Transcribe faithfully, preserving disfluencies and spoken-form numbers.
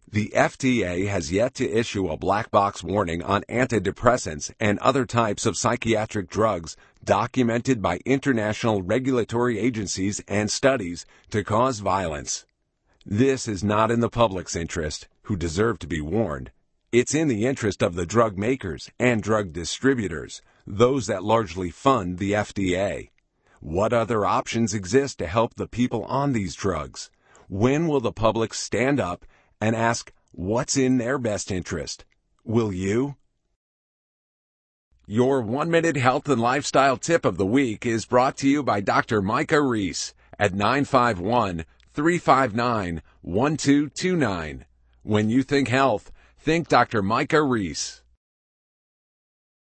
The F D A has yet to issue a black box warning on antidepressants and other types of psychiatric drugs documented by international regulatory agencies and studies to cause violence. This is not in the public's interest, who deserve to be warned. It's in the interest of the drug makers and drug distributors, those that largely fund the F D A. What other options exist to help the people on these drugs? When will the public stand up and ask what's in their best interest? Will you? Your one-minute health and lifestyle tip of the week is brought to you by Doctor Micah Reese at nine five one, three five nine, one two two nine. When you think health, think Doctor Micah Reese.